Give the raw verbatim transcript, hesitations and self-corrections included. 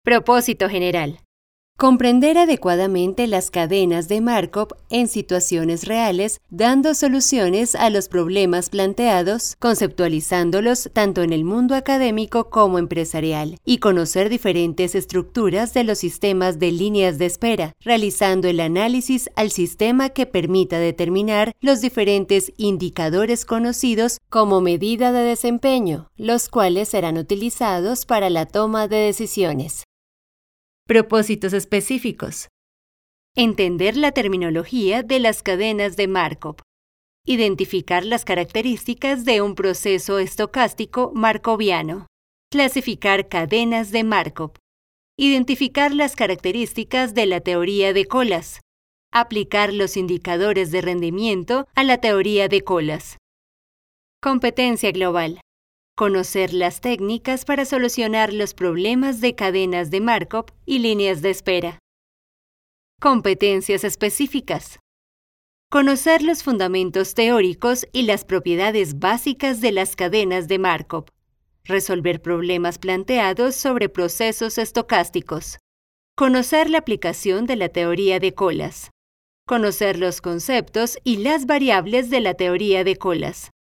Propósito general. Comprender adecuadamente las cadenas de Markov en situaciones reales, dando soluciones a los problemas planteados, conceptualizándolos tanto en el mundo académico como empresarial, y conocer diferentes estructuras de los sistemas de líneas de espera, realizando el análisis al sistema que permita determinar los diferentes indicadores conocidos como medida de desempeño, los cuales serán utilizados para la toma de decisiones. Propósitos específicos. Entender la terminología de las cadenas de Markov. Identificar las características de un proceso estocástico markoviano. Clasificar cadenas de Markov. Identificar las características de la teoría de colas. Aplicar los indicadores de rendimiento a la teoría de colas. Competencia global. Conocer las técnicas para solucionar los problemas de cadenas de Markov y líneas de espera. Competencias específicas. Conocer los fundamentos teóricos y las propiedades básicas de las cadenas de Markov. Resolver problemas planteados sobre procesos estocásticos. Conocer la aplicación de la teoría de colas. Conocer los conceptos y las variables de la teoría de colas.